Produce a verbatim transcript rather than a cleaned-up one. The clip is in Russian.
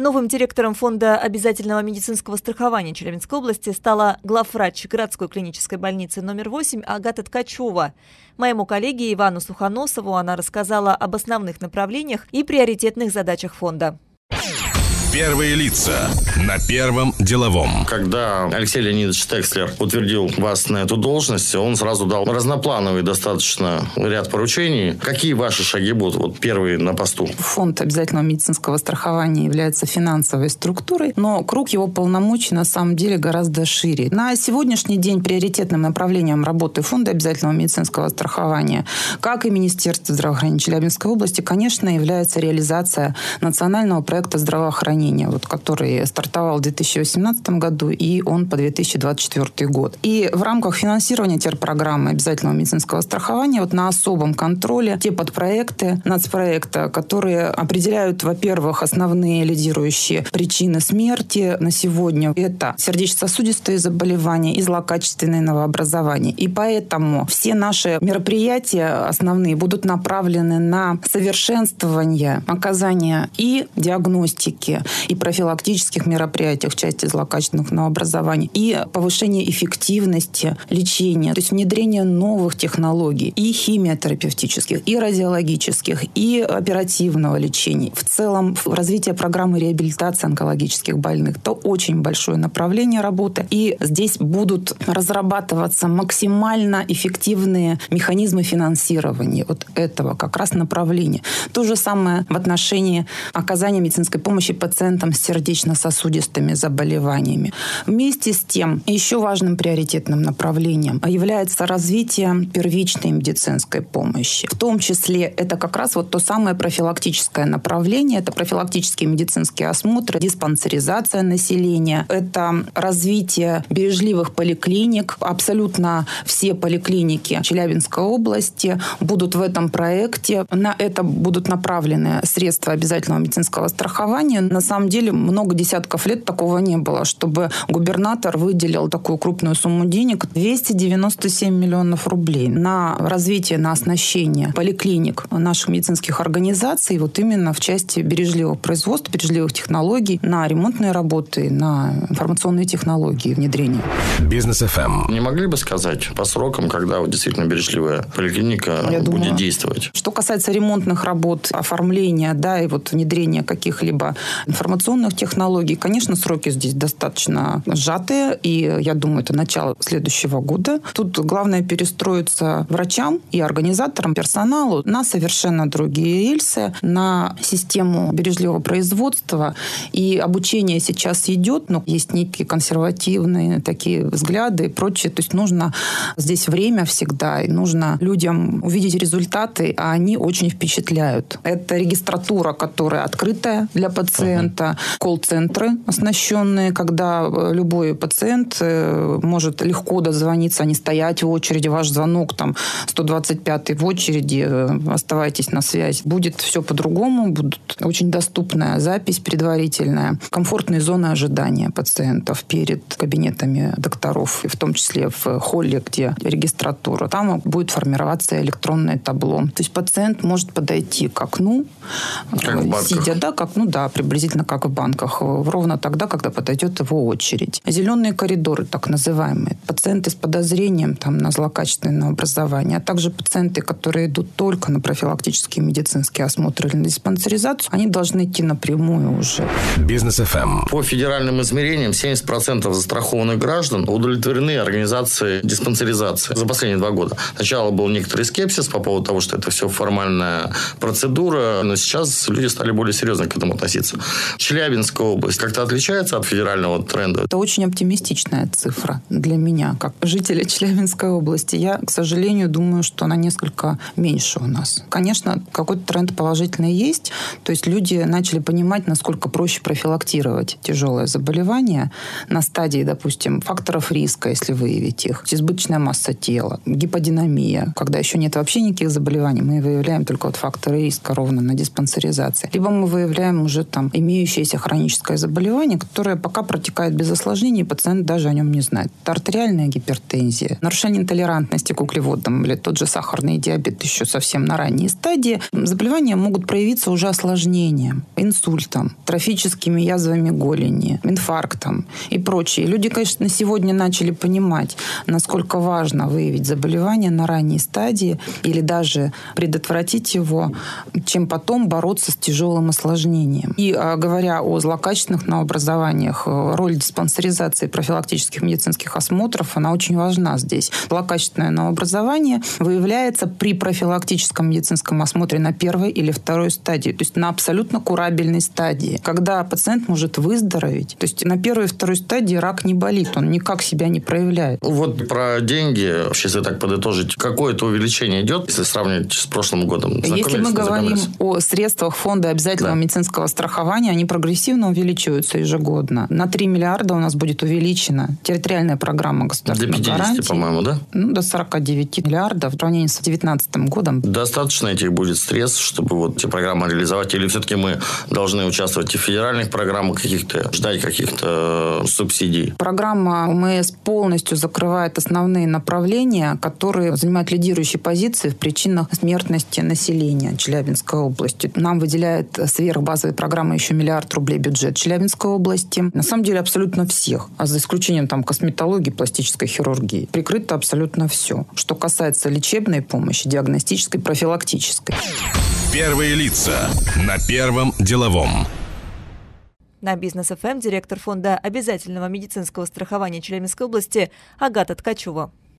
Новым директором Фонда обязательного медицинского страхования Челябинской области стала главврач городской клинической больницы номер восемь Агата Ткачева. Моему коллеге Ивану Сухоносову она рассказала об основных направлениях и приоритетных задачах фонда. Первые лица на Первом деловом. Когда Алексей Леонидович Текслер утвердил вас на эту должность, он сразу дал разноплановый достаточно ряд поручений. Какие ваши шаги будут вот первые на посту? Фонд обязательного медицинского страхования является финансовой структурой, но круг его полномочий на самом деле гораздо шире. На сегодняшний день приоритетным направлением работы Фонда обязательного медицинского страхования, как и Министерства здравоохранения Челябинской области, конечно, является реализация национального проекта здравоохранения, вот, который стартовал в две тысячи восемнадцатом году, и он по две тысячи двадцать четвёртый год. И в рамках финансирования терпрограммы обязательного медицинского страхования вот на особом контроле те подпроекты нацпроекта, которые определяют, во-первых, основные лидирующие причины смерти на сегодня. Это сердечно-сосудистые заболевания и злокачественные новообразования. И поэтому все наши мероприятия основные будут направлены на совершенствование оказания и диагностики, и профилактических мероприятий в части злокачественных новообразований, и повышение эффективности лечения, то есть внедрение новых технологий и химиотерапевтических, и радиологических, и оперативного лечения. В целом, развитие программы реабилитации онкологических больных – это очень большое направление работы. И здесь будут разрабатываться максимально эффективные механизмы финансирования вот этого как раз направления. То же самое в отношении оказания медицинской помощи пациентам с сердечно-сосудистыми заболеваниями. Вместе с тем, еще важным приоритетным направлением является развитие первичной медицинской помощи. В том числе это как раз вот то самое профилактическое направление, это профилактические медицинские осмотры, диспансеризация населения, это развитие бережливых поликлиник. Абсолютно все поликлиники Челябинской области будут в этом проекте. На это будут направлены средства обязательного медицинского страхования. На самом деле много десятков лет такого не было, чтобы губернатор выделил такую крупную сумму денег, двести девяносто семь миллионов рублей на развитие, на оснащение поликлиник наших медицинских организаций, вот именно в части бережливого производства, бережливых технологий, на ремонтные работы, на информационные технологии внедрения. Бизнес эф эм. Не могли бы сказать по срокам, когда вот действительно бережливая поликлиника Я будет думаю, действовать? Что касается ремонтных работ, оформления, да, и вот внедрения каких-либо информационных технологий, конечно, сроки здесь достаточно сжатые, и я думаю, это начало следующего года. Тут главное перестроиться врачам и организаторам, персоналу на совершенно другие рельсы, на систему бережливого производства. И обучение сейчас идет, но есть некие консервативные такие взгляды и прочее. То есть нужно здесь время всегда, и нужно людям увидеть результаты, а они очень впечатляют. Это регистратура, которая открытая для пациента, колл-центры оснащенные, когда любой пациент может легко дозвониться, а не стоять в очереди. Ваш звонок там сто двадцать пятый в очереди, оставайтесь на связи. Будет все по-другому, будут очень доступная запись предварительная, комфортные зоны ожидания пациентов перед кабинетами докторов, в том числе в холле, где регистратура. Там будет формироваться электронное табло. То есть пациент может подойти к окну, как сидя, да, как, ну да, приблизительно как в банках, ровно тогда, когда подойдет его очередь. Зеленые коридоры, так называемые. Пациенты с подозрением там, на злокачественное образование, а также пациенты, которые идут только на профилактические медицинские осмотры или на диспансеризацию, они должны идти напрямую уже. Бизнес эф эм. По федеральным измерениям семьдесят процентов застрахованных граждан удовлетворены организацией диспансеризации за последние два года. Сначала был некоторый скепсис по поводу того, что это все формальная процедура, но сейчас люди стали более серьезно к этому относиться. Челябинская область как-то отличается от федерального тренда? Это очень оптимистичная цифра для меня, как жителя Челябинской области. Я, к сожалению, думаю, что она несколько меньше у нас. Конечно, какой-то тренд положительный есть. То есть люди начали понимать, насколько проще профилактировать тяжелое заболевание на стадии, допустим, факторов риска, если выявить их. Избыточная масса тела, гиподинамия. Когда еще нет вообще никаких заболеваний, мы выявляем только вот факторы риска ровно на диспансеризации. Либо мы выявляем уже там имеющие имеющееся хроническое заболевание, которое пока протекает без осложнений, пациент даже о нем не знает. Это артериальная гипертензия, нарушение толерантности к углеводам или тот же сахарный диабет еще совсем на ранней стадии. Заболевания могут проявиться уже осложнением, инсультом, трофическими язвами голени, инфарктом и прочее. Люди, конечно, сегодня начали понимать, насколько важно выявить заболевание на ранней стадии или даже предотвратить его, чем потом бороться с тяжелым осложнением. И а, говоря о злокачественных новообразованиях, роль диспансеризации профилактических медицинских осмотров, она очень важна здесь. Злокачественное новообразование выявляется при профилактическом медицинском осмотре на первой или второй стадии, то есть на абсолютно курабельной стадии, когда пациент может выздороветь. То есть на первой и второй стадии рак не болит, он никак себя не проявляет. Вот про деньги, вообще, если так подытожить, какое-то увеличение идет, если сравнивать с прошлым годом? Если мы говорим о средствах фонда обязательного да. медицинского страхования, они прогрессивно увеличиваются ежегодно. На три миллиарда у нас будет увеличена территориальная программа государственных гарантий. До пятидесяти, по-моему, да? Ну, до сорока девяти миллиардов в сравнении с две тысячи девятнадцатым годом. Достаточно этих будет средств, чтобы вот эти программы реализовать? Или все-таки мы должны участвовать и в федеральных программах каких-то, ждать каких-то субсидий? Программа ОМС полностью закрывает основные направления, которые занимают лидирующие позиции в причинах смертности населения Челябинской области. Нам выделяет сверх базовой программы еще миллиард рублей бюджет Челябинской области. На самом деле абсолютно всех, а за исключением там косметологии, пластической хирургии. Прикрыто абсолютно все. Что касается лечебной помощи, диагностической, профилактической. Первые лица на Первом деловом. На Бизнес-эф эм директор фонда обязательного медицинского страхования Челябинской области Агата Ткачева.